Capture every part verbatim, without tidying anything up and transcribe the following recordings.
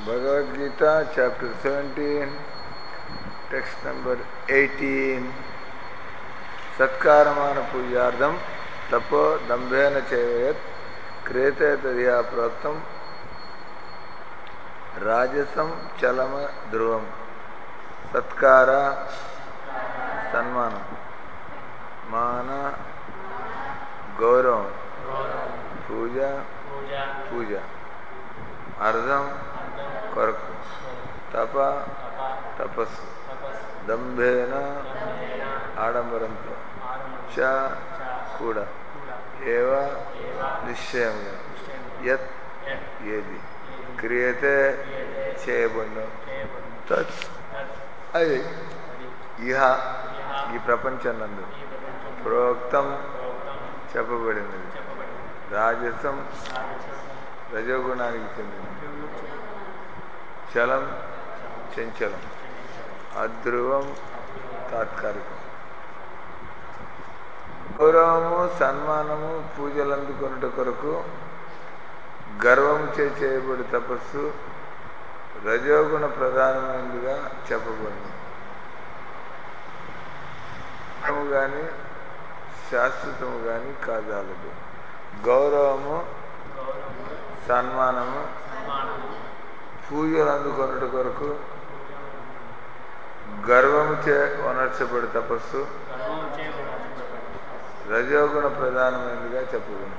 Bhagavad Gita, chapter seventeen, text number eighteen. Satkaramana pujardam tapo dambena chayayat krete tadya proktam rajasam chalama dhruvam. Satkara sanmanam, mana gauravam, puja puja, ardham కొరకు, తప తపస్సు, దంభేన ఆడంబరంతో, చ కూడా, ఏవ నిశ్చయంగా, యత్ ఏది క్రియతే చేయబడిన, తత్ అది ఇహ ఈ ప్రపంచనందు ప్రోక్తం చెప్పబడినది, రాజసం రజోగుణానికి చెందినది, చలం చంచలం, అధ్రువం తాత్కాలికం. గౌరవము సన్మానము పూజలు అందుకొనుట కొరకు గర్వము చే చేయబడి తపస్సు రజోగుణ ప్రధానమైనదిగా చెప్పబడింది. కానీ శాశ్వతము కానీ కాదాలదు. గౌరవము సన్మానము పూజలు అందుకొనుట కొరకు గర్వము చే వనర్చబడి తపస్సు రజోగుణ ప్రధానమైనదిగా చెప్పబడింది.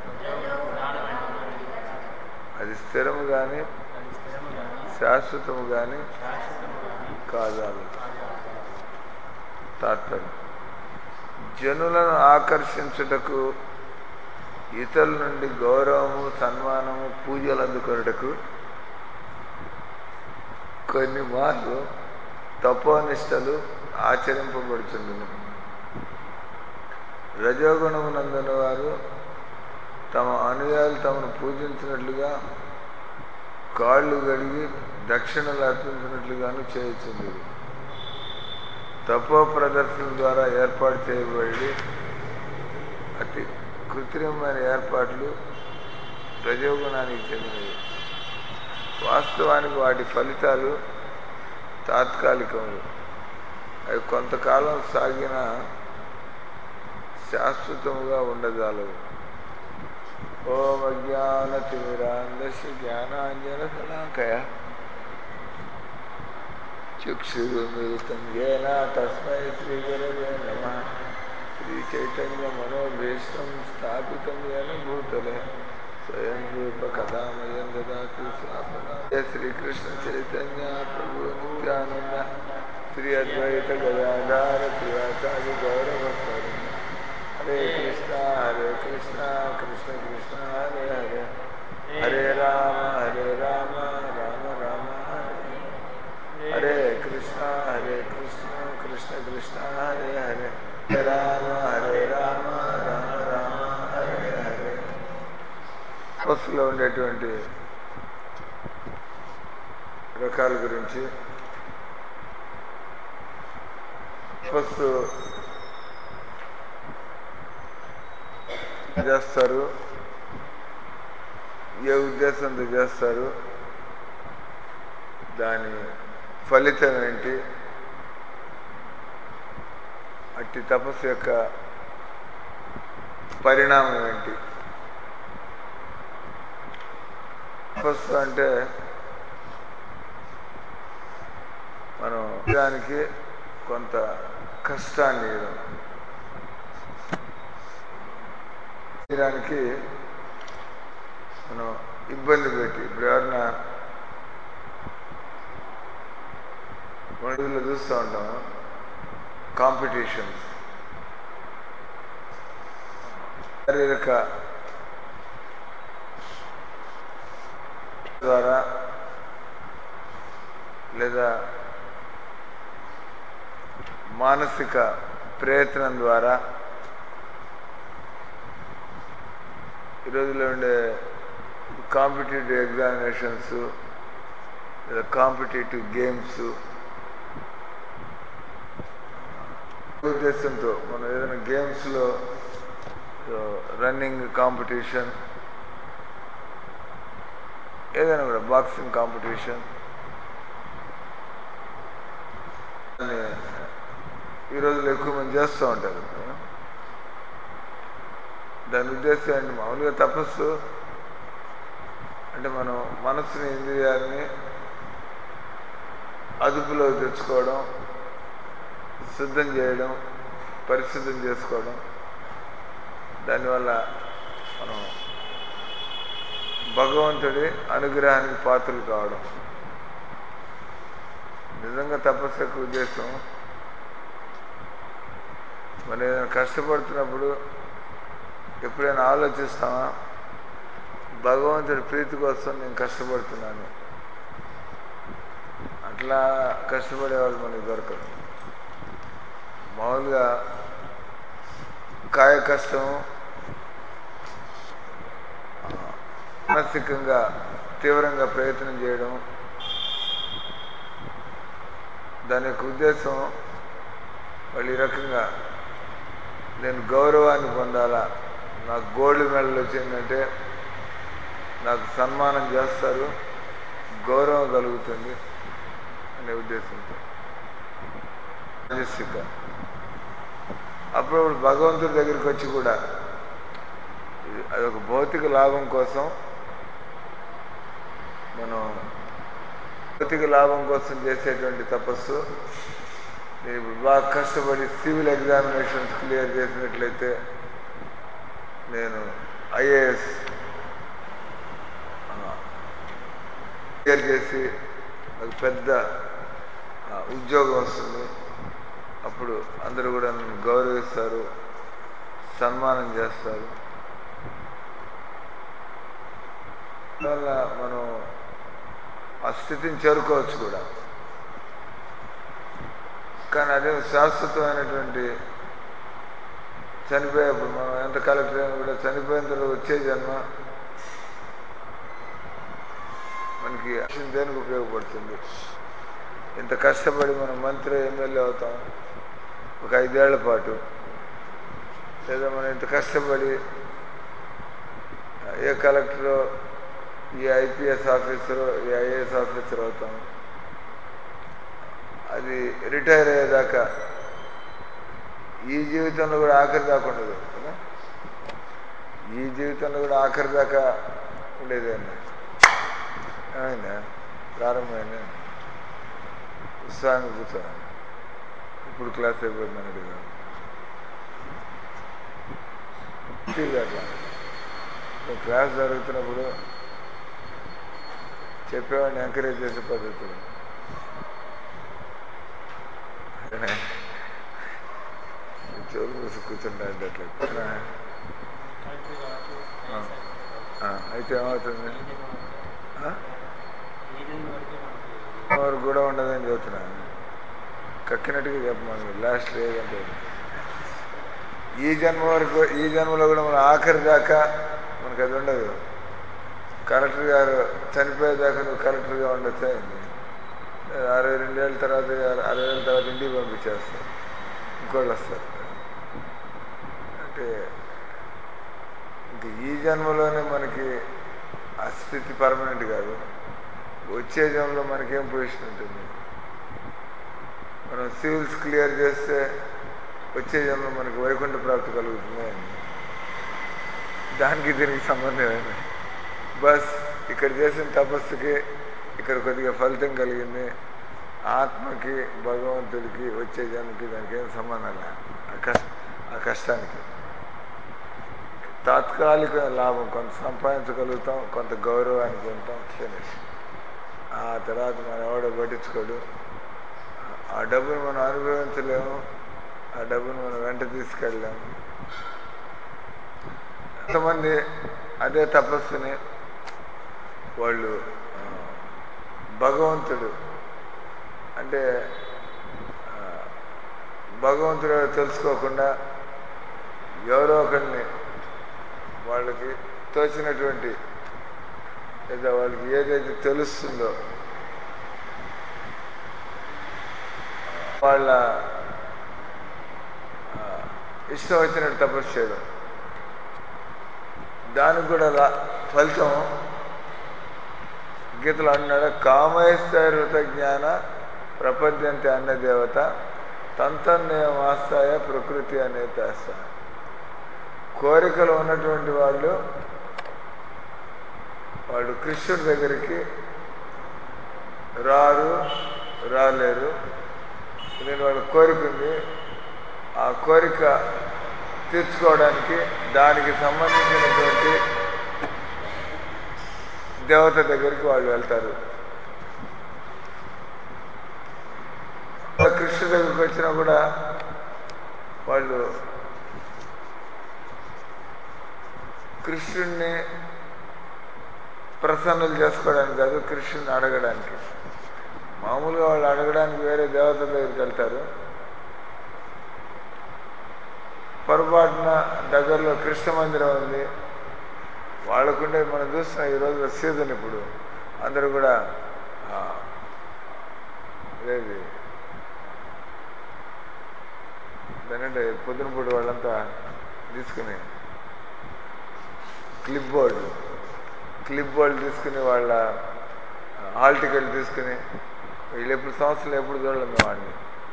అది స్థిరము కానీ శాశ్వతము కానీ కాదాలు. తాత్పర్యం, జనులను ఆకర్షించుటకు ఇతరుల నుండి గౌరవము సన్మానము పూజలు అందుకొనుటకు కొన్ని మార్లు తపోనిష్టలు ఆచరింపబడుచుండును. రజోగుణమునందున వారు తమ అనుయాయులు తమను పూజించినట్లుగా కాళ్ళు గడిగి దక్షిణలు అర్పించినట్లుగాను చేయుచుంది. తపో ప్రదర్శన ద్వారా ఏర్పాటు చేయబడి అతి కృత్రిమమైన ఏర్పాట్లు రజోగుణానికి చెందినవి. వాస్తవానికి వాటి ఫలితాలు తాత్కాలికములు. అవి కొంతకాలం సాగిన శాశ్వతముగా ఉండజాలవు. ఓం అజ్ఞాన తిమిరాంధస్య జ్ఞానాంజన శలాకయ చక్షురుమిలితం యేన తస్మై శ్రీ గురవే నమః. శ్రీ చైతన్య మనోభీష్టం స్థాపితం యేన భూతలే స్వయం రూప కథామయం దదాతి స్వాపన. శ్రీకృష్ణ చైతన్య ప్రభు నిత్యానంద శ్రీ అద్వైత గదాధార శ్రీవాచార్య గౌరవస్వరం. హరే కృష్ణ హరే కృష్ణ కృష్ణ కృష్ణ హరే హరే, హరే రామ హరే రామ రామ రామ హరే హరే, కృష్ణ హరే కృష్ణ కృష్ణ కృష్ణ హరే హరే, హరే రామ హరే రామ రామ రామ హరే హరే. తపస్సులో ఉండేటువంటి రకాల గురించి, తపస్సు చేస్తారు, ఏ ఉద్దేశంతో చేస్తారు, దాని ఫలితం ఏంటి, అట్టి తపస్సు యొక్క పరిణామం ఏంటి. తపస్సు అంటే మనం దానికి కొంత కష్టాన్ని ఇవ్వడం, శరీరానికి మనం ఇబ్బంది పెట్టి. ఇప్పుడు ఎవరన్నా మనలో చూస్తూ ఉంటాం కాంపిటీషన్స్, శారీరక ద్వారా లేదా మానసిక ప్రయత్నం ద్వారా ఈ రోజుల్లో ఉండే కాంపిటేటివ్ ఎగ్జామినేషన్స్ లేదా కాంపిటేటివ్ గేమ్స్ ఉద్దేశంతో మనం ఏదైనా గేమ్స్లో రన్నింగ్ కాంపిటీషన్, ఏదైనా కూడా బాక్సింగ్ కాంపిటీషన్, అని ఈ రోజుల్లో ఎక్కువ మంది చేస్తూ ఉంటారు. దాని ఉద్దేశం ఏంటి? మామూలుగా తపస్సు అంటే మనం మనస్సుని, ఇంద్రియాలని అదుపులో తెచ్చుకోవడం, శుద్ధం చేయడం, పరిశుద్ధం చేసుకోవడం. దానివల్ల మనం భగవంతుడి అనుగ్రహానికి పాత్రలు కావడం. నిజంగా తపస్సు యొక్క ఉద్దేశం మనం ఏదైనా కష్టపడుతున్నప్పుడు ఎప్పుడైనా ఆలోచిస్తామా, భగవంతుడి ప్రీతి కోసం నేను కష్టపడుతున్నాను. అట్లా కష్టపడేవాళ్ళు మనకి దొరకరు. మామూలుగా కాయ కష్టం, మానసికంగా తీవ్రంగా ప్రయత్నం చేయడం, దాని యొక్క ఉద్దేశం వాళ్ళు ఈ రకంగా నేను గౌరవాన్ని పొందాలా, నాకు గోల్డ్ మెడల్ వచ్చిందంటే నాకు సన్మానం చేస్తారు, గౌరవం కలుగుతుంది అనే ఉద్దేశంతో మానసిక. అప్పుడు భగవంతుడి దగ్గరికి వచ్చి కూడా అదొక భౌతిక లాభం కోసం, మనం భౌతిక లాభం కోసం చేసేటువంటి తపస్సు. నేను ఇప్పుడు బాగా కష్టపడి సివిల్ ఎగ్జామినేషన్స్ క్లియర్ చేసినట్లయితే నేను ఐఏఎస్ క్లియర్ చేసి నాకు పెద్ద ఉద్యోగం వస్తుంది. అప్పుడు అందరూ కూడా నన్ను గౌరవిస్తారు, సన్మానం చేస్తారు. అందువల్ల మనం ఆ స్థితిని చేరుకోవచ్చు కూడా. కానీ అదే శాశ్వతమైనటువంటి చనిపోయేప్పుడు మనం ఎంత కలెక్టర్ అయినా కూడా చనిపోయిన తర్వాత వచ్చే జన్మ మనకి దేనికి ఉపయోగపడుతుంది? ఇంత కష్టపడి మనం మంత్రి, ఎమ్మెల్యే అవుతాం ఒక ఐదేళ్ల పాటు, లేదా మనం ఇంత కష్టపడి ఏ కలెక్టరో, ఈ ఐపీఎస్ ఆఫీసరు, ఈ ఐఏఎస్ ఆఫీసర్ అవుతాం. అది రిటైర్ అయ్యేదాకా, ఈ జీవితంలో కూడా ఆఖరి దాకా ఉండదు కదా. ఈ జీవితంలో కూడా ఆఖరి దాకా ఉండేదేనా? ఏమైందా? ప్రారంభమైందా? ఉత్సాహంగా కూర్చోవాలి. ఇప్పుడు క్లాస్ అయిపోయింది అన్నట్టుగా అట్లా క్లాస్ జరుగుతున్నప్పుడు చెప్పేవాడిని ఎంకరేజ్ చేసే పద్ధతులు. చోరు మూసి కూర్చుంటా అంటే అట్లా అయితే ఏమవుతుంది? వరకు కూడా ఉండదని చెబుతున్నాను. కక్కినట్టుగా చెప్పమని లాస్ట్ లేదంటే ఈ జన్మ వరకు, ఈ జన్మలో కూడా మనం ఆఖరి దాకా మనకు అది ఉండదు. కలెక్టర్ గారు చనిపోయేదాకా నువ్వు కలెక్టర్గా ఉండొచ్చా? అరవై రెండేళ్ళ తర్వాత, అరవై ఏళ్ళ తర్వాత ఇంటికి పంపించేస్తారు, ఇంకోళ్ళు వస్తారు. అంటే ఇంక ఈ జన్మలోనే మనకి ఆ స్థితి పర్మనెంట్ కాదు. వచ్చే జన్మలో మనకేం పొజిషన్ ఉంటుంది? మనం సివిల్స్ క్లియర్ చేస్తే వచ్చే జన్మలో మనకి వైకుంఠ ప్రాప్తి కలుగుతుంది. దానికి దీనికి సంబంధం ఏమి? బస్ ఇక్కడ చేసిన తపస్సుకి ఇక్కడ కొద్దిగా ఫలితం కలిగింది. ఆత్మకి, భగవంతుడికి, వచ్చే జన్మకి దానికి ఏం సంబంధం లేదు. ఆ కష్ట ఆ కష్టానికి తాత్కాలిక లాభం కొంత సంపాదించగలుగుతాం, కొంత గౌరవానికి ఉంటాం, ఫినిష్. ఆ తర్వాత మనం ఎవడో పట్టించుకోడు. ఆ డబ్బును మనం అనుభవించలేము, ఆ డబ్బును మనం వెంట తీసుకెళ్ళలేము. కొంతమంది అదే తపస్సుని వాళ్ళు భగవంతుడు అంటే భగవంతుడు తెలుసుకోకుండా ఎవరో ఒకరిని వాళ్ళకి తోచినటువంటి లేదా వాళ్ళకి ఏదైతే తెలుస్తుందో వాళ్ళ ఇష్టం వచ్చినట్టు తపస్సు చేయడం, దానికి కూడా ఫలితం గీతలో అన్నాడు, కామేశ్వరత జ్ఞాన ప్రపద్యంతే అన్న దేవత తంతన్నేమాస్తాయ ప్రకృతి అనే తెస్త. కోరికలు ఉన్నటువంటి వాళ్ళు వాళ్ళు కృష్ణుడి దగ్గరికి రారు, రాలేరు. నేను వాళ్ళ కోరిక ఉంది, ఆ కోరిక తీర్చుకోవడానికి దానికి సంబంధించినటువంటి దేవత దగ్గరికి వాళ్ళు వెళ్తారు. కృష్ణుడి దగ్గరికి వచ్చినా కూడా వాళ్ళు కృష్ణుడిని ప్రసన్నులు చేసుకోవడానికి కాదు, కృష్ణుడిని అడగడానికి. మామూలుగా వాళ్ళు అడగడానికి వేరే దేవతల దగ్గరికి వెళ్తారు. పొరపాటున దగ్గరలో కృష్ణ మందిరం ఉంది, వాళ్ళకుండే మనం చూస్తున్నాం ఈరోజు సీజన్. ఇప్పుడు అందరూ కూడా లేదు దానంటే పొద్దున పూట వాళ్ళంతా తీసుకుని క్లిప్ బోర్డు క్లిప్ బోర్డు తీసుకుని వాళ్ళ హాల్ టికెట్ తీసుకుని వీళ్ళు ఎప్పుడు సంవత్సరం ఎప్పుడు చూడలేము మేము వాడిని.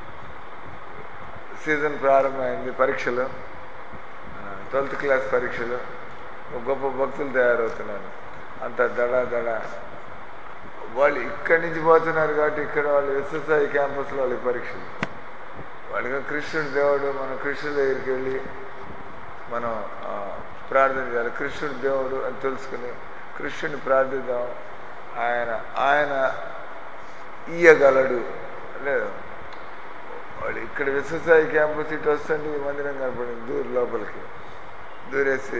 సీజన్ ప్రారంభమైంది, పరీక్షలు, ట్వెల్త్ క్లాస్ పరీక్షలు, గొప్ప భక్తులు తయారవుతున్నారు. అంత దడ దడ వాళ్ళు ఇక్కడి నుంచి పోతున్నారు కాబట్టి ఇక్కడ వాళ్ళు ఎస్ఎస్ఐ క్యాంపస్లో వాళ్ళకి పరీక్షలు. వాళ్ళకి కృష్ణుడు దేవుడు, మనం కృష్ణుడి దగ్గరికి వెళ్ళి మనం ప్రార్థన చేయాలి. కృష్ణుడు దేవుడు అని తెలుసుకుని కృష్ణుడిని ప్రార్థిద్దాం. ఆయన ఆయన ఇయ్యగలడు. లేదు వాళ్ళు ఇక్కడ విశ్వసాయి క్యాంపస్ ఇటు వస్తుంది, ఈ మందిరం కనపడింది దూరు లోపలికి దూరేసి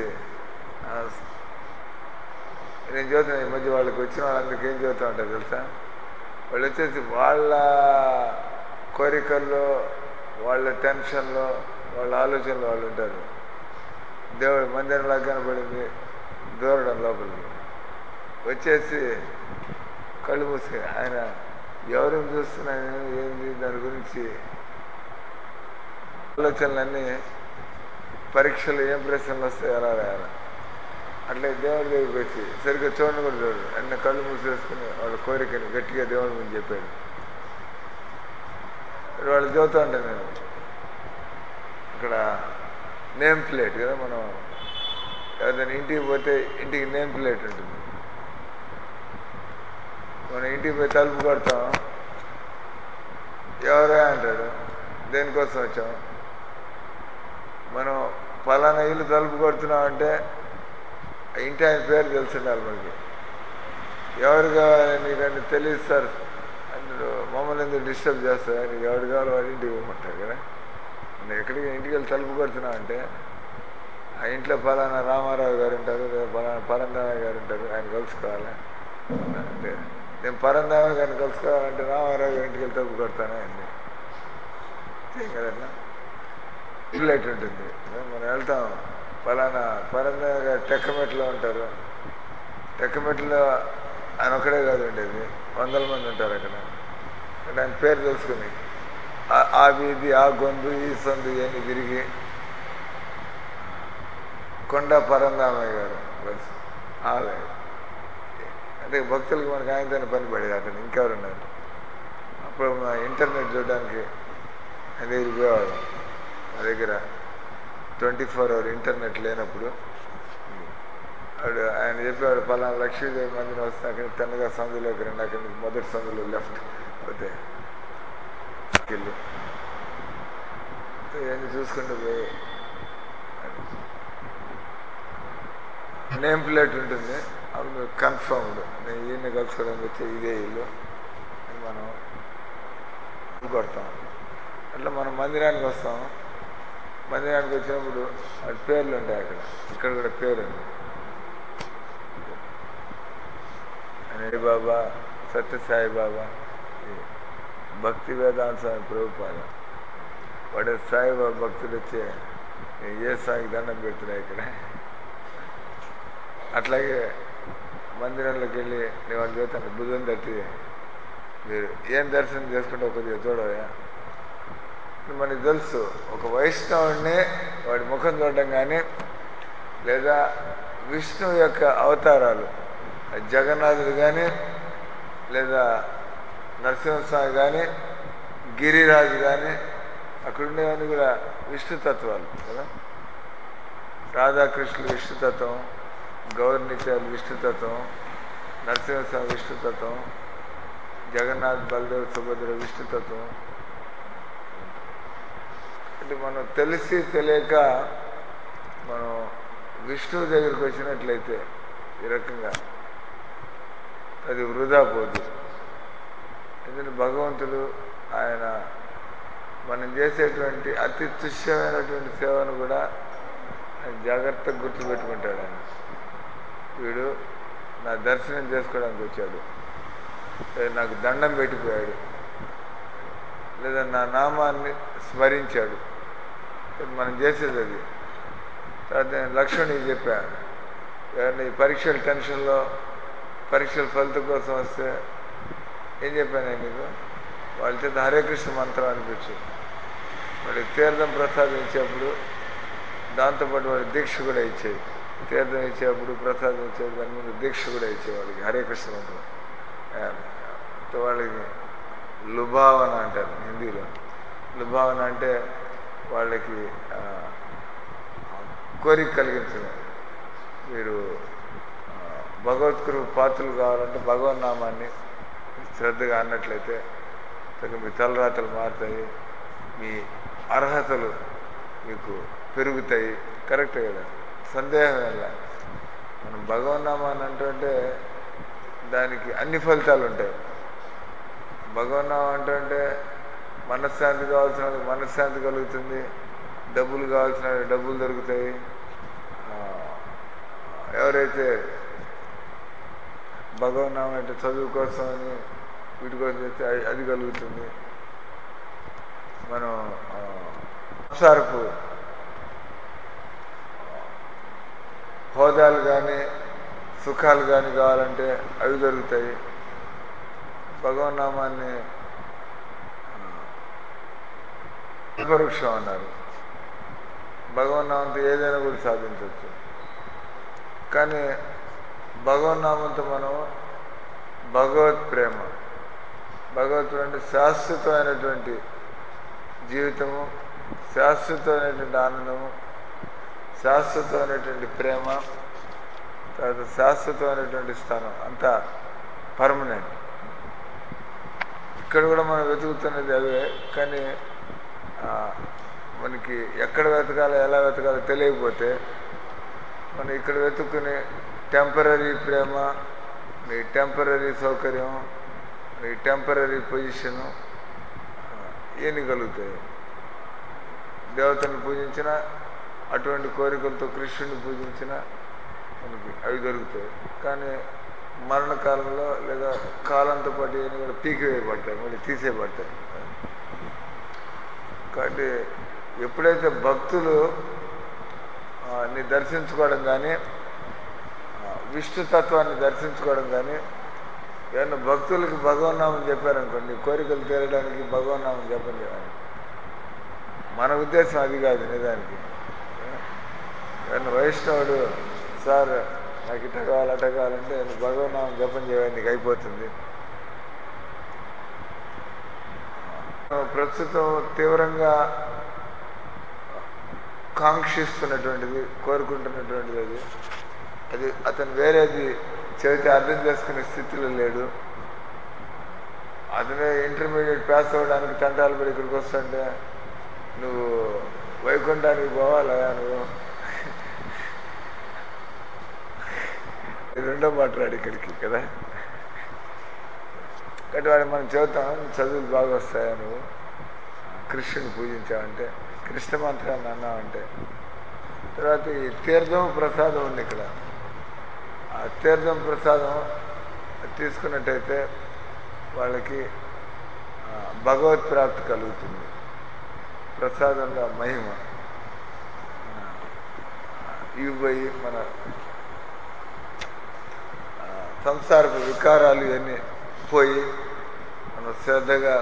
నేను చదువుతాను. ఈ మధ్య వాళ్ళకి వచ్చిన వాళ్ళందరికీ ఏం చదువుతూ ఉంటారు తెలుసా? వాళ్ళు వచ్చేసి వాళ్ళ కోరికల్లో, వాళ్ళ టెన్షన్లో, వాళ్ళ ఆలోచనలో వాళ్ళు ఉంటారు. దేవుడు మందిరంలాగా కనపడింది, దూరడం లోపలికి వచ్చేసి కళ్ళు మూసి ఆయన ఎవరిని చూస్తున్నాను ఏంది దాని గురించి ఆలోచనలన్నీ, పరీక్షలు ఏం ప్రశ్నలు వస్తాయి ఎలా రాయాలి అట్లా దేవుడి దగ్గరికి వచ్చి సరిగ్గా చూడండి కూడా చూడు అన్న కళ్ళు మూసేసుకుని వాళ్ళ కోరికని గట్టిగా దేవుడి ముందు చెప్పాడు. వాళ్ళు చదువుతూ ఉంటాను నేను ఇక్కడ నేమ్ ప్లేట్ కదా, మనం ఎవరైనా ఇంటికి పోతే ఇంటికి నేమ్ ప్లేట్ ఉంటుంది. మనం ఇంటికి పోయి తలుపు కొడతాం, ఎవరే అంటాడు, దేనికోసం వచ్చాం, మనం పలానా ఇల్లు తలుపు కొడుతున్నాం అంటే ఇంటి ఆయన పేరు తెలుసుండాలి మనకి. ఎవరు కావాలి నీకంటే తెలియదు సార్ అంటే మమ్మల్ని ఎందుకు డిస్టర్బ్ చేస్తా, నీకు ఎవరు కావాలో వాడి ఇంటికి పోమంటారు కదా. నేను ఎక్కడికి ఇంటికి వెళ్ళి తలుపు కొడుతున్నావు అంటే ఆ ఇంట్లో పలానా రామారావు గారు ఉంటారు, పలానా పరందామయ్య గారు ఉంటారు, ఆయన కలుసుకోవాలి అంటే నేను పరందామయ్య గారిని కలుసుకోవాలంటే రామారావు గారి ఇంటికి వెళ్ళి తలుపు కొడతానే అండి కదన్నా. ప్లేట్ ఉంటుంది, మనం వెళ్తాం పలానా పరందామయ్య గారు టెక్కమెట్లో ఉంటారు. టెక్కమెట్లో ఆయన ఒక్కడే కాదు ఉండేది, వందల మంది ఉంటారు అక్కడ. అంటే ఆయన పేరు తెలుసుకుని ఆ వీధి, ఆ గొంతు, ఈ సందు ఇవన్నీ తిరిగి కొండ పరందామయ్య గారు బస్ ఆలయ అంటే భక్తులకి మనకు ఆయనతోనే పని పడేది. అతను ఇంకెవరు ఉన్నారు. అప్పుడు మా ఇంటర్నెట్ చూడడానికి ఆయన దగ్గర పోయేవాడు. మా దగ్గర ట్వంటీ ఫోర్ అవర్ ఇంటర్నెట్ లేనప్పుడు వాడు ఆయన చెప్పేవాడు పలానా లక్ష్మీదేవి మందిని వస్తే అక్కడ తెన్నగా సందులోకి రండి, అక్కడి నుంచి మొదటి సందులో లెఫ్ట్ పోతే వెళ్ళి ఇవన్నీ చూసుకుంటూ పోయి నేమ్ ప్లేట్ ఉంటుంది. అప్పుడు కన్ఫర్మ్డ్ నేను ఈయన కలుసుకోవడానికి వచ్చే ఇదే ఇల్లు అని మనం కొడతాం. అట్లా మనం మందిరానికి వస్తాం. మందిరానికి వచ్చినప్పుడు అది పేర్లు ఉంటాయి అక్కడ, ఇక్కడ కూడా పేరు ఉంది. హరి బాబా, సత్యసాయి బాబా, భక్తి వేదాంత స్వామి ప్రభుపాద, వాడు సాయిబాబా భక్తులు వచ్చే ఏ స్వామికి దండం పెడుతున్నాయి ఇక్కడ. అట్లాగే మందిరంలోకి వెళ్ళి నేను వాళ్ళు చూస్తాను బుధం తట్టి మీరు ఏం దర్శనం చేసుకుంటే కొద్దిగా చూడవా. మనకి తెలుసు ఒక వైష్ణవుడిని వాడి ముఖం చూడడం కానీ లేదా విష్ణువు యొక్క అవతారాలు జగన్నాథుడు కానీ లేదా నరసింహస్వామి కానీ గిరిరాజు కానీ అక్కడ ఉండేవన్నీ కూడా విష్ణుతత్వాలు కదా. రాధాకృష్ణులు విష్ణుతత్వం, గౌరనిత్యాలు విష్ణుతత్వం, నరసింహస్వామి విష్ణుతత్వం, జగన్నాథ్ బలదేవ్ సుభద్ర విష్ణుతత్వం. అంటే మనం తెలిసి తెలియక మనం విష్ణువు దగ్గరికి వచ్చినట్లయితే ఈ రకంగా అది వృధా పోదు. ఎందుకంటే భగవంతుడు ఆయన మనం చేసేటువంటి అతి తుష్యమైనటువంటి సేవను కూడా ఆయన జాగ్రత్తగా గుర్తుపెట్టుకుంటాడు. ఆయన వీడు నా దర్శనం చేసుకోవడానికి వచ్చాడు, నాకు దండం పెట్టిపోయాడు, లేదా నా నామాన్ని స్మరించాడు, మనం చేసేది అది. తర్వాత నేను లక్ష్మణుడికి చెప్పాను, ఎవరైనా ఈ పరీక్షల టెన్షన్లో పరీక్షల ఫలితం కోసం వస్తే ఏం చెప్పాను నేను నీకు, వాళ్ళ చేత హరే కృష్ణ మంత్రం అనిపించు, వాళ్ళకి తీర్థం ప్రసాదించేప్పుడు దాంతోపాటు వాడికి దీక్ష కూడా ఇచ్చేది. తీర్థం ఇచ్చేప్పుడు ప్రసాదం ఇచ్చేది దాని ముందు దీక్ష కూడా ఇచ్చేది వాళ్ళకి హరే కృష్ణ మంత్రం. వాళ్ళకి లుభావన అంటారు హిందీలో. లుభావన అంటే వాళ్ళకి కోరిక కలిగించడం. మీరు భగవత్కృప పాత్రలు కావాలంటే భగవన్నామాన్ని శ్రద్ధగా అన్నట్లయితే మీ తలరాతలు మారుతాయి, మీ అర్హతలు మీకు పెరుగుతాయి. కరెక్టే కదా, సందేహం ఎలా. మనం భగవన్నామాన్ని అంటుంటే దానికి అన్ని ఫలితాలు ఉంటాయి. భగవన్నామం అంటుంటే మనశ్శాంతి కావాల్సిన మనశ్శాంతి కలుగుతుంది, డబ్బులు కావాల్సిన డబ్బులు దొరుకుతాయి, ఎవరైతే భగవన్నామం అంటే చదువు కోసం అని వీటి కోసం చేస్తే అది కలుగుతుంది. మనం సంసారపు హోదాలు కానీ సుఖాలు కానీ కావాలంటే అవి దొరుకుతాయి. భగవన్నామాన్ని కల్పవృక్షం అన్నారు. భగవన్నామంతో ఏదైనా కూడా సాధించవచ్చు. కానీ భగవన్నామంతో మనం భగవత్ ప్రేమ, భగవత్ అంటే శాశ్వతమైనటువంటి జీవితము, శాశ్వతమైనటువంటి ఆనందము, శాశ్వతమైనటువంటి ప్రేమ, తర్వాత శాశ్వతమైనటువంటి స్థానం, అంతా పర్మనెంట్. ఇక్కడ కూడా మనం వెతుకుతున్నది అవే. కానీ మనకి ఎక్కడ వెతకాలో ఎలా వెతకాలో తెలియకపోతే మనం ఇక్కడ వెతుక్కుని టెంపరీ ప్రేమ, మీ టెంపరీ సౌకర్యం, మీ టెంపరీ పొజిషను ఏమి కలుగుతాయి. దేవతను పూజించిన అటువంటి కోరికలతో కృష్ణుని పూజించిన మనకి అవి దొరుకుతాయి. కానీ మరణకాలంలో లేదా కాలంతో పాటు ఇవన్నీ కూడా పీకివేయబడతాయి, మళ్ళీ తీసేయబడతాయి. కాబట్టి ఎప్పుడైతే భక్తులు ని దర్శించుకోవడం కానీ విష్ణుతత్వాన్ని దర్శించుకోవడం కానీ, ఏమన్నా భక్తులకి భగవన్నామం చెప్పారనుకోండి, కోరికలు తీరడానికి భగవన్నామం చెప్పండి. మన ఉద్దేశం అది కాదు నిజానికి. ఏమన్నా వైష్ణవుడు సార్ నాకు ఇట కావాలి అట కావాలంటే భగవన్నామం జపం చేయాలి, నీకు అయిపోతుంది. ప్రస్తుతం తీవ్రంగా కాంక్షిస్తున్నటువంటిది, కోరుకుంటున్నటువంటిది అది అది అతను వేరేది చెబితే అర్థం చేసుకునే స్థితిలో లేడు. అతనే ఇంటర్మీడియట్ పాస్ అవ్వడానికి తంటాలు పడి ఇక్కడికి వస్తుంటే నువ్వు వైకుంఠానికి పోవాలా, నువ్వు రెండో మాట్లాడు ఇక్కడికి కదా. కాబట్టి వాడు మనం చెబుతాం చదువులు బాగా వస్తాయా, నువ్వు కృష్ణుని పూజించావంటే, కృష్ణ మంత్రాన్ని అన్నావంటే. తర్వాత ఈ తీర్థం ప్రసాదం ఉంది ఇక్కడ. ఆ తీర్థం ప్రసాదం తీసుకున్నట్టయితే వాళ్ళకి భగవత్ ప్రాప్తి కలుగుతుంది. ప్రసాదంలో మహిమ ఇవి పోయి మన సంసారపు వికారాలు ఇవన్నీ పోయి మనం శ్రద్ధగా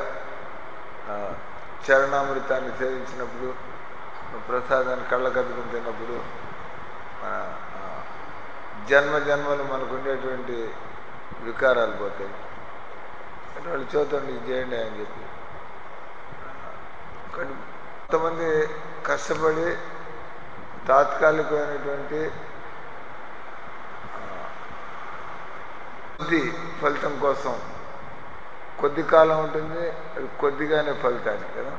చరణామృతాన్ని సేవించినప్పుడు, ప్రసాదాన్ని కళ్ళకద్దుకుని తిన్నప్పుడు మన జన్మ జన్మలు మనకు ఉండేటువంటి వికారాలు పోతాయి. అంటే వాళ్ళు చూతండి ఇది చేయండి అని చెప్పి కొంతమంది కష్టపడి తాత్కాలికమైనటువంటి కొద్ది ఫలితం కోసం కొద్ది కాలం ఉంటుంది, అది కొద్దిగానే ఫలితాన్ని కదా.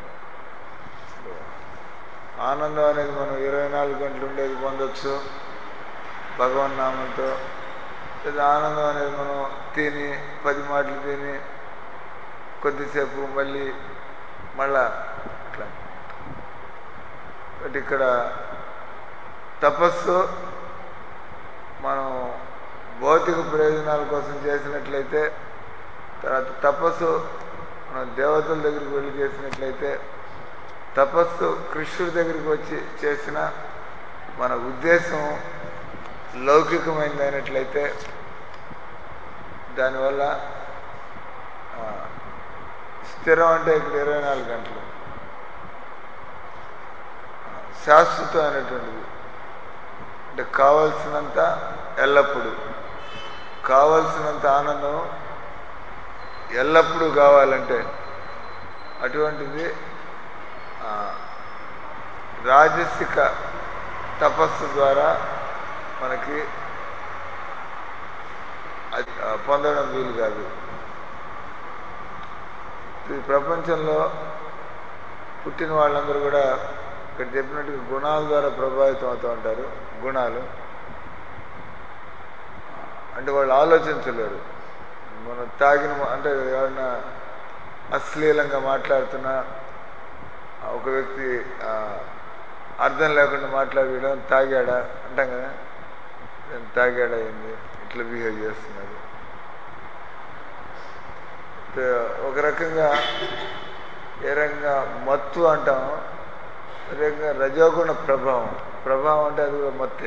ఆనందం అనేది మనం ఇరవై నాలుగు గంటలు ఉండేది పొందొచ్చు భగవన్నామంతో. లేదా ఆనందం అనేది మనం తిని పది మాటలు తిని కొద్దిసేపు మళ్ళీ మళ్ళా అట్లా. బట్ ఇక్కడ తపస్సు మనం భౌతిక ప్రయోజనాల కోసం చేసినట్లయితే, తర్వాత తపస్సు మనం దేవతల దగ్గరికి వెళ్ళి చేసినట్లయితే, తపస్సు కృష్ణుడి దగ్గరికి వచ్చి చేసిన మన ఉద్దేశం లౌకికమైనది అయినట్లయితే దానివల్ల స్థిరం అంటే ఇక్కడ ఇరవై నాలుగు గంటలు శాశ్వతమైనటువంటిది. అంటే కావలసినంత ఎల్లప్పుడూ, కావలసినంత ఆనందం ఎల్లప్పుడూ కావాలంటే అటువంటిది రాజసిక తపస్సు ద్వారా మనకి అది పొందడం వీలు కాదు. ఈ ప్రపంచంలో పుట్టిన వాళ్ళందరూ కూడా ఇక్కడ చెప్పినట్టుగా గుణాల ద్వారా ప్రభావితం అవుతూ ఉంటారు. గుణాలు అంటే వాళ్ళు ఆలోచించలేరు. మనం తాగిన అంటే ఎవరైనా అశ్లీలంగా మాట్లాడుతున్నా, ఒక వ్యక్తి అర్థం లేకుండా మాట్లాడడం తాగాడా అంటాం కదా, తాగాడా అయింది ఇట్లా బిహేవ్ చేస్తున్నాడు. ఒక రకంగా ఏ రకంగా మత్తు అంటాం, ఒక రకంగా రజోగుణ ప్రభావం. ప్రభావం అంటే అది కూడా మత్తే.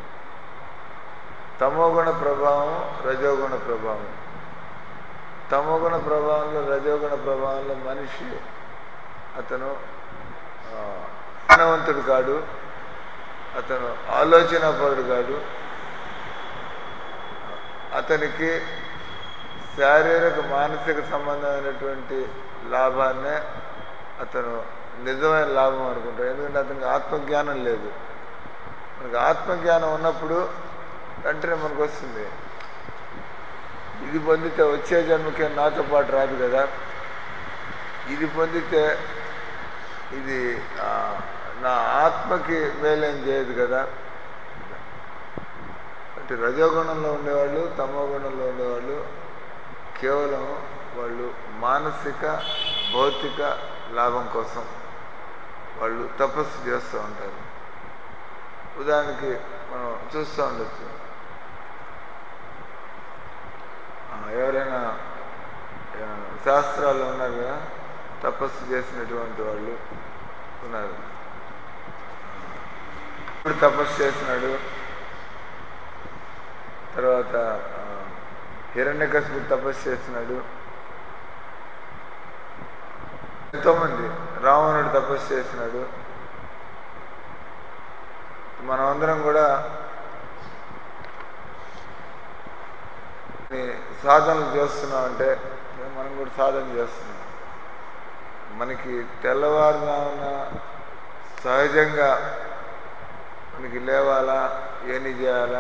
తమోగుణ ప్రభావం, రజోగుణ ప్రభావం. తమోగుణ ప్రభావంలో, రజోగుణ ప్రభావంలో మనిషి అతను జ్ఞానవంతుడు కాడు, అతను ఆలోచనాపరుడు కాడు, అతనికి శారీరక మానసిక సంబంధమైనటువంటి లాభాన్నే అతను నిజమైన లాభం అనుకుంటాడు. ఎందుకంటే అతనికి ఆత్మజ్ఞానం లేదు. మనకు ఆత్మజ్ఞానం ఉన్నప్పుడు వెంటనే మనకు వస్తుంది, ఇది పొందితే వచ్చే జన్మకే నాతో పాటు రాదు కదా, ఇది పొందితే ఇది నా ఆత్మకి మేలేం చేయదు కదా. అంటే రజోగుణంలో ఉండేవాళ్ళు, తమోగుణంలో ఉండేవాళ్ళు కేవలం వాళ్ళు మానసిక భౌతిక లాభం కోసం వాళ్ళు తపస్సు చేస్తూ ఉంటారు. ఉదాహరణకి మనం చూస్తూ ఉండొచ్చు, ఎవరైనా శాస్త్రాల్లో ఉన్నారు కదా, తపస్సు చేసినటువంటి వాళ్ళు ఉన్నారు. ఇప్పుడు తపస్సు చేసినాడు, తర్వాత హిరణ్యకశిపుడు తపస్సు చేసినాడు, ఎంతోమంది, రావణుడు తపస్సు చేసినాడు. మనమందరం కూడా సాధనలు చేస్తున్నామంటే మనం కూడా సాధన చేస్తున్నాం. మనకి తెల్లవారుజామున సహజంగా మనకి లేవాలా, ఏమి చేయాలా,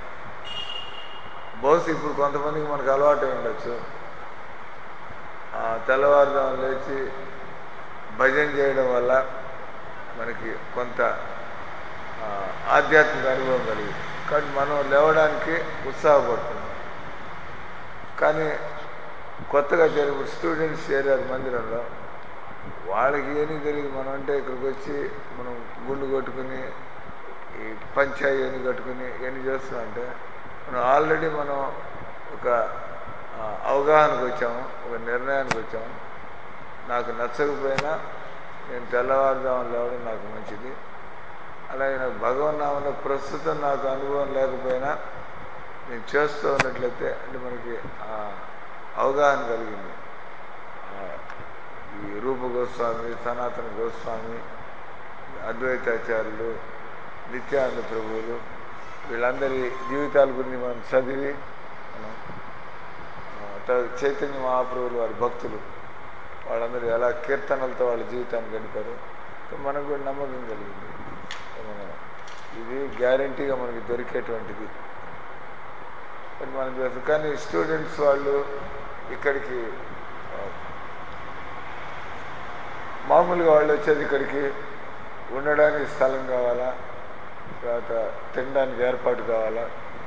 బహుశా ఇప్పుడు కొంతమందికి మనకు అలవాటు అయి ఉండొచ్చు. తెల్లవారుజామున లేచి భజన చేయడం వల్ల మనకి కొంత ఆధ్యాత్మిక అనుభవం కలిగింది. కానీ మనం లేవడానికి ఉత్సాహపడుతున్నాం. కానీ కొత్తగా చేరు స్టూడెంట్స్ చేరారు మందిరంలో, వాళ్ళకి ఏమీ తెలియదు. మనం అంటే ఇక్కడికి వచ్చి మనం గుండు కొట్టుకుని ఈ పంచాయి ఎన్ని కట్టుకుని ఎన్ని చేస్తున్నామంటే మనం ఆల్రెడీ మనం ఒక అవగాహనకు వచ్చాము, ఒక నిర్ణయానికి వచ్చాము. నాకు నచ్చకపోయినా నేను తెల్లవారుజామున లేవడం నాకు మంచిది. అలాగే నాకు భగవన్నామంలో ప్రస్తుతం నాకు అనుభవం లేకపోయినా నేను చేస్తూ ఉన్నట్లయితే అంటే మనకి అవగాహన కలిగింది. ఈ రూప గోస్వామి, సనాతన గోస్వామి, అద్వైతాచార్యులు, నిత్యానంద ప్రభువులు, వీళ్ళందరి జీవితాల గురించి మనం చదివి మనం చైతన్య మహాప్రభులు వారి భక్తులు వాళ్ళందరూ ఎలా కీర్తనలతో వాళ్ళ జీవితాన్ని గడిపారు. మనకు కూడా నమ్మకం కలిగింది. మనం ఇది గ్యారంటీగా మనకి దొరికేటువంటిది అని మనం చేస్తాం. కానీ స్టూడెంట్స్ వాళ్ళు ఇక్కడికి మామూలుగా వాళ్ళు వచ్చేది ఇక్కడికి ఉండడానికి స్థలం కావాలా, తర్వాత తినడానికి ఏర్పాటు కావాలా,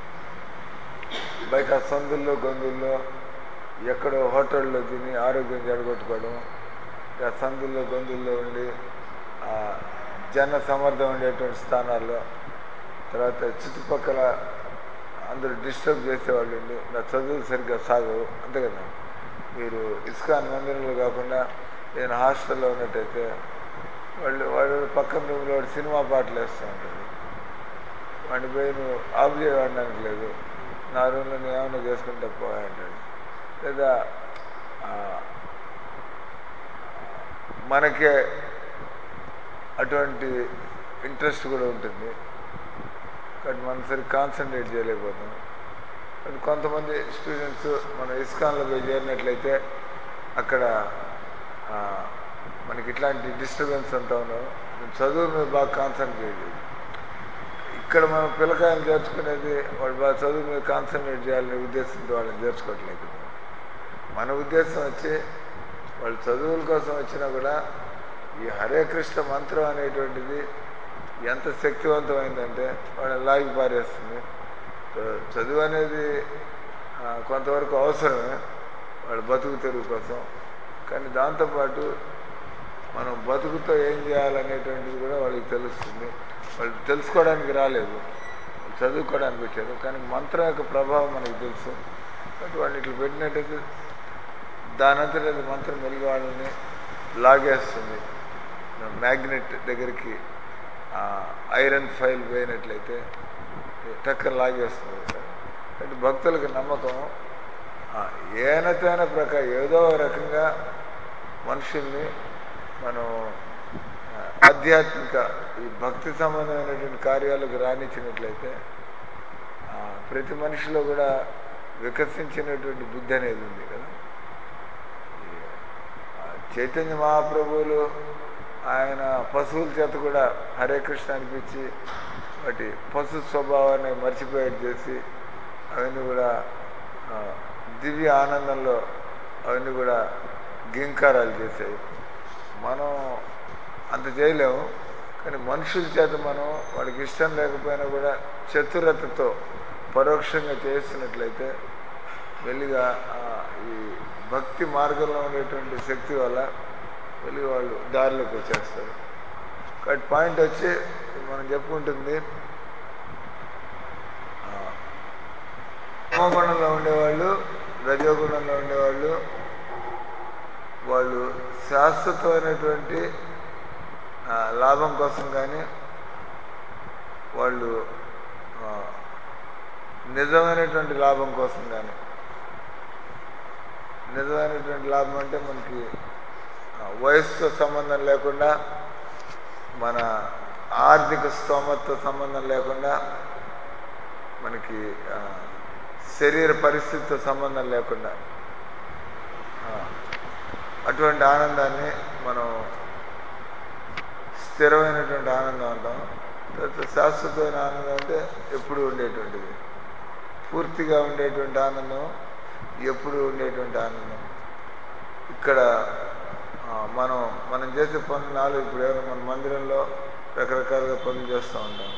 బయట సందుల్లో గొంతుల్లో ఎక్కడో హోటల్లో తిని ఆరోగ్యం జడగొట్టుకోవడం, సందుల్లో గొంతుల్లో ఉండి జన సమర్థం ఉండేటువంటి స్థానాల్లో, తర్వాత చుట్టుపక్కల అందరూ డిస్టర్బ్ చేసేవాళ్ళు ఉండి నా చదువులు సరిగ్గా సాగవు. అంతే కదా. మీరు ఇస్కాన్ మందిరంలో కాకుండా నేను హాస్టల్లో ఉన్నట్టయితే వాళ్ళు వాడు పక్కన రూమ్లో వాడు సినిమా పాటలు వేస్తూ ఉంటాడు. వాడిని పోయి నువ్వు ఆఫ్ చేయడానికి లేదు, నా రూమ్లో నేను ఏమైనా చేసుకుంటా పోయా అంటాడు. లేదా మనకే అటువంటి ఇంట్రెస్ట్ కూడా ఉంటుంది కాబట్టి మనం సరి కాన్సన్ట్రేట్ చేయలేకపోతాం. అది కొంతమంది స్టూడెంట్స్ మనం ఇస్కాన్లో పోయి చేరినట్లయితే అక్కడ మనకి ఇట్లాంటి డిస్టర్బెన్స్ అంతా ఉన్నాం, చదువు మీద బాగా కాన్సన్ట్రేట్ చేయాలి. ఇక్కడ మనం పిల్లకాయలు చేర్చుకునేది వాడు బాగా చదువు మీద కాన్సన్ట్రేట్ చేయాలనే ఉద్దేశంతో వాళ్ళని చేర్చుకోవట్లేదు. మన ఉద్దేశం వచ్చి వాళ్ళు చదువుల కోసం వచ్చినా కూడా ఈ హరే కృష్ణ మంత్రం అనేటువంటిది ఎంత శక్తివంతమైందంటే వాళ్ళని లాగి పారేస్తుంది. చదువు అనేది కొంతవరకు అవసరమే వాళ్ళ బతుకు తెరువు కోసం. కానీ దాంతోపాటు మనం బతుకుతో ఏం చేయాలనేటువంటిది కూడా వాళ్ళకి తెలుస్తుంది. వాళ్ళు తెలుసుకోవడానికి రాలేదు, చదువుకోవడానికి వచ్చారు. కానీ మంత్రం యొక్క ప్రభావం మనకు తెలుసు కాబట్టి వాళ్ళు ఇట్లా పెట్టినట్టయితే దానంతట మంత్రం మెలిగి వాళ్ళని లాగేస్తుంది. మ్యాగ్నెట్ దగ్గరికి ఐరన్ ఫైల్ పోయినట్లయితే టక్కన లాగేస్తుంది. అంటే భక్తులకు నమ్మకం ఏనతైన ప్రకారం ఏదో రకంగా మనుషుల్ని మనం ఆధ్యాత్మిక ఈ భక్తి సంబంధమైనటువంటి కార్యాలకు రాణించినట్లయితే ప్రతి మనిషిలో కూడా వికసించినటువంటి బుద్ధి అనేది ఉంది కదా. చైతన్య మహాప్రభువులు ఆయన పశువుల చేత కూడా హరే కృష్ణ అనిపించి వాటి పశు స్వభావాన్ని మర్చిపోయేది చేసి అవన్నీ కూడా దివ్య ఆనందంలో అవన్నీ కూడా గింకారాలు చేసాయి. మనం అంత చేయలేము, కానీ మనుషుల చేత మనం వాడికి ఇష్టం లేకపోయినా కూడా చతురతతో పరోక్షంగా చేస్తున్నట్లయితే మెల్లిగా ఈ భక్తి మార్గంలో ఉండేటువంటి శక్తి వల్ల వెళ్ళి వాళ్ళు దారిలోకి వచ్చేస్తారు. కాబట్టి పాయింట్ వచ్చి మనం చెప్పుకుంటుంది తమోగుణంలో ఉండేవాళ్ళు, రజోగుణంలో ఉండేవాళ్ళు వాళ్ళు శాశ్వతమైనటువంటి లాభం కోసం కానీ వాళ్ళు నిజమైనటువంటి లాభం కోసం కానీ, నిజమైనటువంటి లాభం అంటే మనకి వయసుతో సంబంధం లేకుండా, మన ఆర్థిక స్తోమతతో సంబంధం లేకుండా, మనకి శరీర పరిస్థితితో సంబంధం లేకుండా అటువంటి ఆనందాన్ని మనం స్థిరమైనటువంటి ఆనందం అంటాం. తర్వాత శాశ్వతమైన ఆనందం అంటే ఎప్పుడు ఉండేటువంటిది, పూర్తిగా ఉండేటువంటి ఆనందం, ఎప్పుడు ఉండేటువంటి ఆనందం. ఇక్కడ మనం మనం చేసే పనులు నాలుగు, ఇప్పుడు ఏమైనా మన మందిరంలో రకరకాలుగా పనులు చేస్తూ ఉంటాం.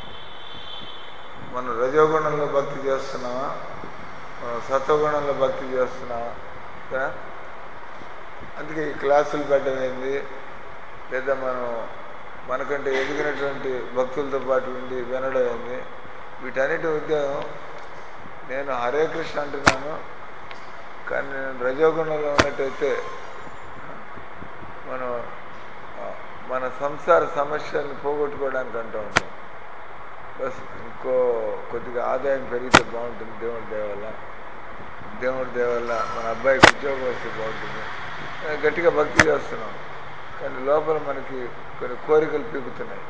మనం రజోగుణంలో భక్తి చేస్తున్నామా, మనం సత్వగుణంలో భక్తి చేస్తున్నామా? అందుకే ఈ క్లాసులు పెట్టమైంది, లేదా మనం మనకంటే ఎదిగినటువంటి భక్తులతో పాటు ఉండి వినడం అయింది. వీటన్నిటి ఉద్యోగం నేను హరే కృష్ణ అంటున్నాను, కానీ నేను రజోగుణంలో ఉన్నట్టయితే మనం మన సంసార సమస్యలను పోగొట్టుకోవడానికి అంటూ ఉంటాం. బస్ ఇంకో కొద్దిగా ఆదాయం పెరిగితే బాగుంటుంది, దేవుడి దయ వల్ల దేవుడి దయ వల్ల మన అబ్బాయికి ఉద్యోగం వస్తే బాగుంటుంది, గట్టిగా భక్తి చేస్తున్నాం. కానీ లోపల మనకి కొన్ని కోరికలు పీకుతున్నాయి.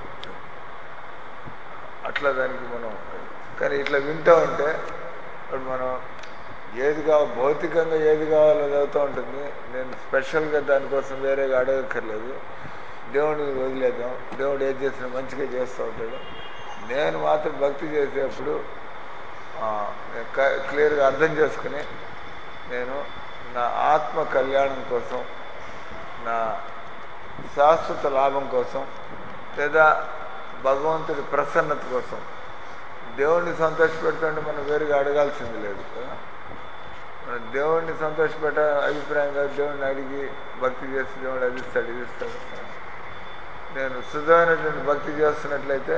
అట్లా దానికి మనం కానీ ఇట్లా వింటూ ఉంటే ఇప్పుడు మనం ఏది కావాలి భౌతికంగా ఏది కావాలో చదువుతూ ఉంటుంది. నేను స్పెషల్గా దానికోసం వేరేగా అడగక్కర్లేదు. దేవుడిని వదిలేద్దాం. దేవుడు ఏది చేసినా మంచిగా చేస్తూ ఉంటాడు. నేను మాత్రం భక్తి చేసేప్పుడు క్లియర్గా అర్థం చేసుకుని నేను నా ఆత్మ కళ్యాణం కోసం, నా శాశ్వత లాభం కోసం, లేదా భగవంతుడి ప్రసన్నత కోసం దేవుడిని సంతోషపెడుతుంటే మనం వేరుగా అడగాల్సింది లేదు కదా. మనం దేవుడిని సంతోషపెట్ట అభిప్రాయంగా దేవుడిని అడిగి భక్తి చేసి దేవుడు అది ఇస్తాడు ఇది ఇస్తాడు. నేను శుద్ధమైనటువంటి భక్తి చేస్తున్నట్లయితే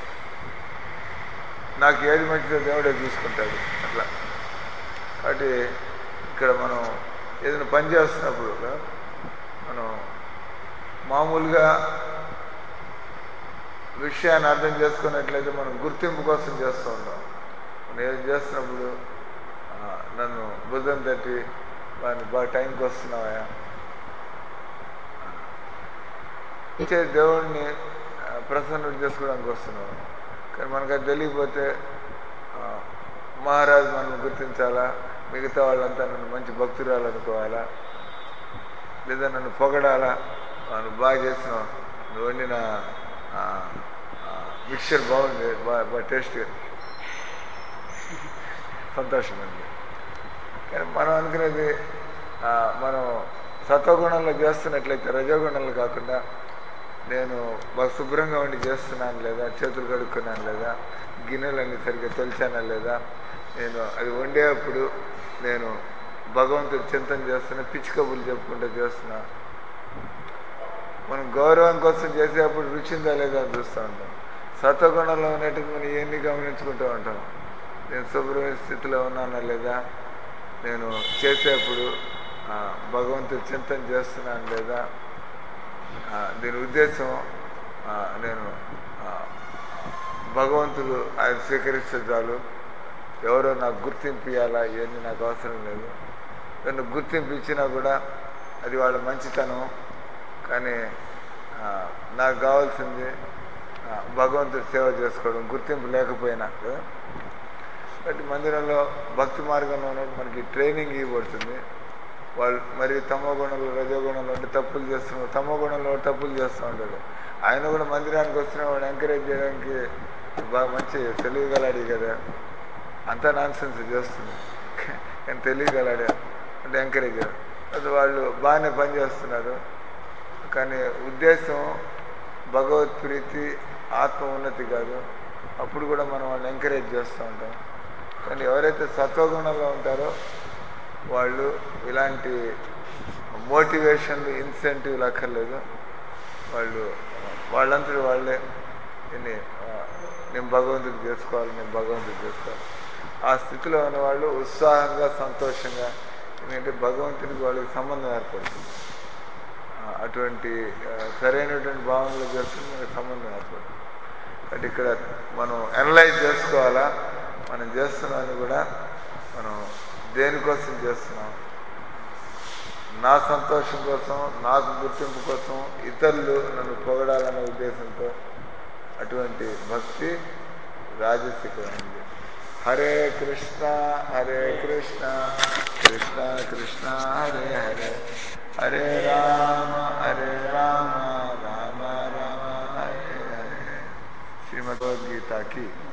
నాకు ఏది మంచిదో దేవుడే చూసుకుంటాడు. అట్లా కాబట్టి ఇక్కడ మనం ఏదైనా పని చేస్తున్నప్పుడు మనం మామూలుగా విషయాన్ని అర్థం చేసుకున్నట్లయితే మనం గుర్తింపు కోసం చేస్తూ ఉంటాం. మనం ఏది చేస్తున్నప్పుడు నన్ను భుజం తట్టి వాడిని బాగా టైంకి వస్తున్నావా ఇచ్చే దేవుడిని ప్రసన్నుడు చేసుకోవడానికి వస్తున్నావు. కానీ మనకు అది తెలియకపోతే మహారాజు మనం గుర్తించాలా, మిగతా వాళ్ళంతా నన్ను మంచి భక్తురాలనుకోవాలా, లేదా నన్ను పొగడాలా, నువ్వు బాగా చేసినావు, నువ్వు వండిన మిక్చర్ బాగుంది, బాగా బాగా టేస్ట్గా, సంతోషం అండి. కానీ మనం అనుకునేది మనం సత్వగుణంలో చేస్తున్నట్లయితే రజోగుణంలో కాకుండా నేను బాగా శుభ్రంగా ఉండి చేస్తున్నాను లేదా, చేతులు కడుక్కున్నాను లేదా, గిన్నెలన్నీ సరిగ్గా తొలిచానా లేదా, నేను అది వండేటప్పుడు నేను భగవంతుడి చింతన చేస్తున్నా, పిచ్చి కబుర్లు చెప్పుకుంటూ చేస్తున్నా. మనం గౌరవం కోసం చేసేటప్పుడు రుచిందా లేదా అని చూస్తూ ఉంటాం. సత్వగుణంలో ఉన్నట్టు మనం ఇవన్నీ గమనించుకుంటూ ఉంటాం. నేను శుభ్రమైన స్థితిలో ఉన్నానా లేదా, నేను చేసేప్పుడు భగవంతుడి చింతన చేస్తున్నాను లేదా, దీని ఉద్దేశం నేను భగవంతుడు ఆయన స్వీకరిస్తే చాలు, ఎవరో నాకు గుర్తింపు ఇవ్వాలా, ఇవన్నీ నాకు అవసరం లేదు. నన్ను గుర్తింపు ఇచ్చినా కూడా అది వాళ్ళ మంచితనం. కానీ నాకు కావాల్సింది భగవంతుడి సేవ చేసుకోవడం, గుర్తింపు లేకపోయినా కదా. కాబట్టి మందిరంలో భక్తి మార్గంలో ఉన్నట్టు మనకి ట్రైనింగ్ ఇవ్వబడుతుంది. వాళ్ళు మరి తమో గుణంలో రజోగుణంలో ఉంటే తప్పులు చేస్తున్నారు, తమో గుణంలో తప్పులు చేస్తూ ఉంటాడు. ఆయన కూడా మందిరానికి వస్తున్న వాడు ఎంకరేజ్ చేయడానికి బాగా మంచి తెలియగలాడి కదా, అంతా నాన్ సెన్స్ చేస్తుంది కానీ తెలియగలాడా అంటే ఎంకరేజ్ చేయడం. అది వాళ్ళు బాగానే పనిచేస్తున్నారు. కానీ ఉద్దేశం భగవత్ ప్రీతి, ఆత్మ ఉన్నతి కాదు. అప్పుడు కూడా మనం వాళ్ళని ఎంకరేజ్ చేస్తూ ఉంటాం. కానీ ఎవరైతే సత్వగుణంలో ఉంటారో వాళ్ళు ఇలాంటి మోటివేషన్లు, ఇన్సెంటివ్లు అక్కర్లేదు. వాళ్ళు వాళ్ళంతటి వాళ్ళే దీన్ని నేను భగవంతుడు చేసుకోవాలి, నేను భగవంతుడు చేసుకోవాలి. ఆ స్థితిలో ఉన్న వాళ్ళు ఉత్సాహంగా, సంతోషంగా, ఎందుకంటే భగవంతుడికి వాళ్ళకి సంబంధం ఏర్పడుతుంది. అటువంటి సరైనటువంటి భావనలో చేస్తుంది మనకి సంబంధం ఏర్పడుతుంది. అంటే ఇక్కడ మనం అనలైజ్ చేసుకోవాలా, మనం చేస్తున్నామని కూడా మనం దేనికోసం చేస్తున్నాం. నా సంతోషం కోసం, నాకు గుర్తింపు కోసం, ఇతరులు నన్ను పొగడాలనే ఉద్దేశంతో అటువంటి భక్తి రాజసికమైంది. హరే కృష్ణ హరే కృష్ణ కృష్ణ కృష్ణ హరే హరే, హరే రామ హరే రామ రామ రామ హరే హరే. శ్రీమద్భగవద్గీతకి